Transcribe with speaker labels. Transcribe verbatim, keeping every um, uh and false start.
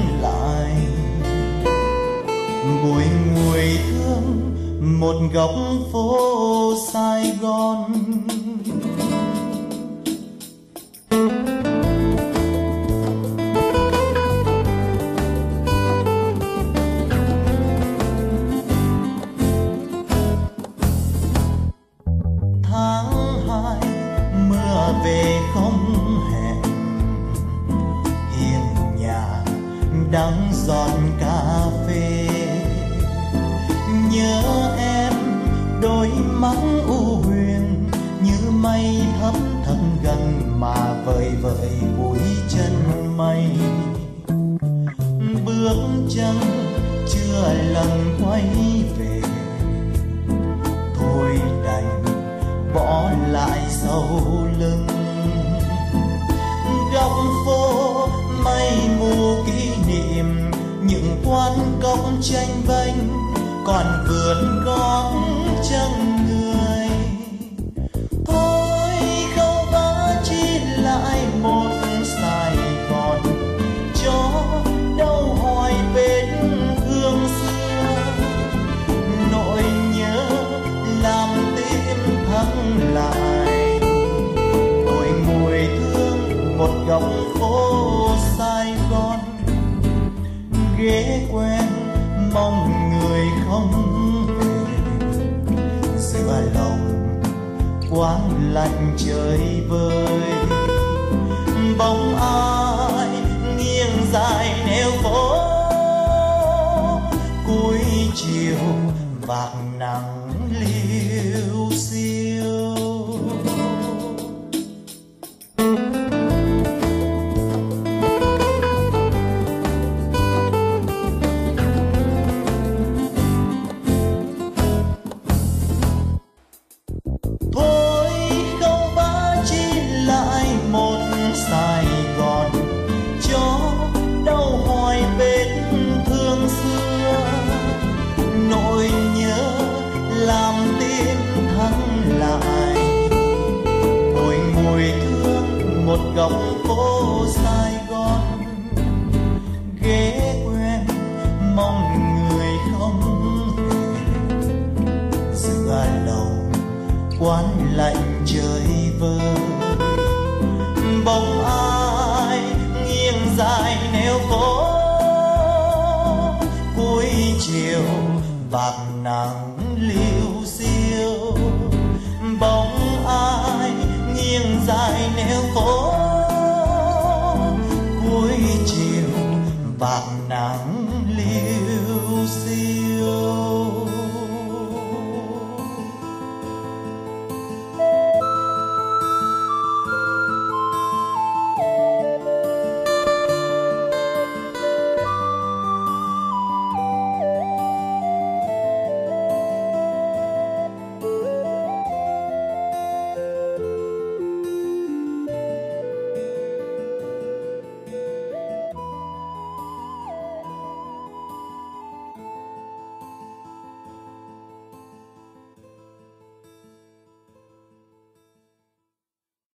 Speaker 1: lại. Bùi ngùi thương một góc phố Sài Gòn. Tháng hai mưa về không hẹn, hiên nhà đang giòn cà phê. Nhớ em đôi mắt u huyền như mây thấp thấp gần mà vời vợi bụi chân mây. Bước chân chưa lần quay về, thôi đành bỏ lại sau lưng. Góc phố mây mù kỷ niệm, những quán cóc tranh vênh còn vườn gót chân người. Thôi khâu vá chỉ lại một Sài Gòn, cho đâu hỏi vết thương xưa. Nỗi nhớ làm tim thăng lại, nỗi mùi thương một góc phố Sài Gòn. Ghế quen mong người không về, giữa lòng quán lạnh trời vơi. Bóng ai nghiêng dài nẻo phố, cuối chiều bạc nắng liêu xiêu. Thôi khâu vá chỉ lại một Sài Gòn, cho đâu hỏi vết thương xưa. Nỗi nhớ làm tim thăng lại, nỗi mùi thương một góc phố Sài Gòn. Ghế quen mong người không về, giữa lòng quán lạnh trời vơi. Bóng ai nghiêng dài nẻo phố, cuối chiều bạc nắng liêu xiêu. Bóng ai nghiêng dài nẻo phố, cuối chiều bạc nắng